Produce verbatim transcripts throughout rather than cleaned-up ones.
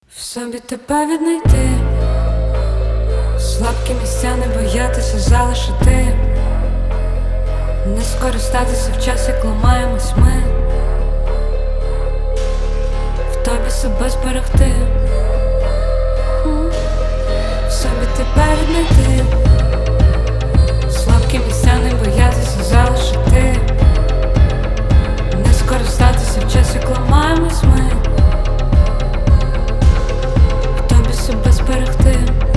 В собі тебе віднайти, слабкі місця не боятися залишити, не скористатися в час, як ламаємось ми, в тобі себе зберегти, в собі тебе віднайти, слабкі місця не боятися залишити, не скористатися в час, як ламаємось ми, себе зберегти.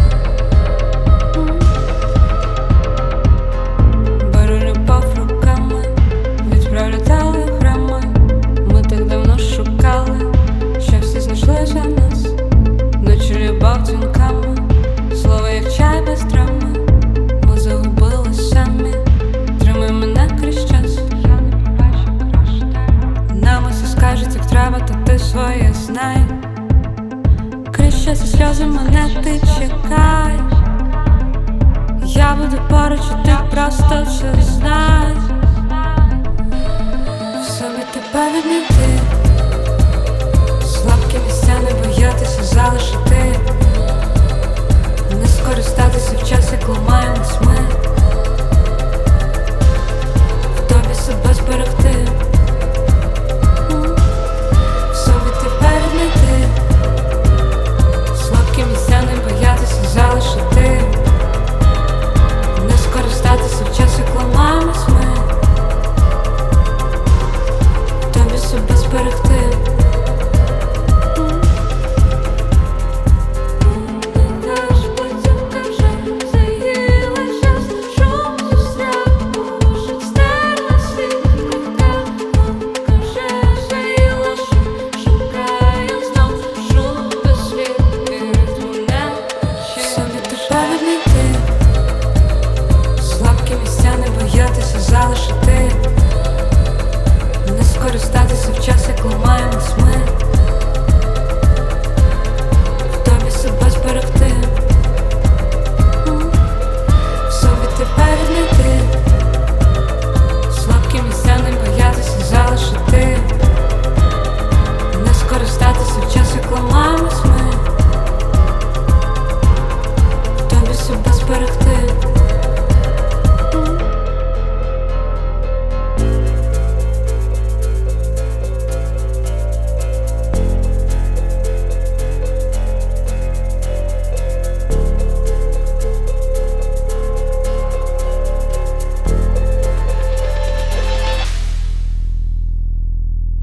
Беру любов руками, відправлю телеграми. Ми так давно шукали, що всі знайшли за нас. Ночі любов дзвінками, слово як чай без драми. Ми загубили самі, тримай мене крізь час. Я не побачу краще. Нам усе скажуть, як треба, та ти своє знай. Крізь сльози мене ти чекай, я буду поруч, і ти просто це знай. В собі тебе віднайти,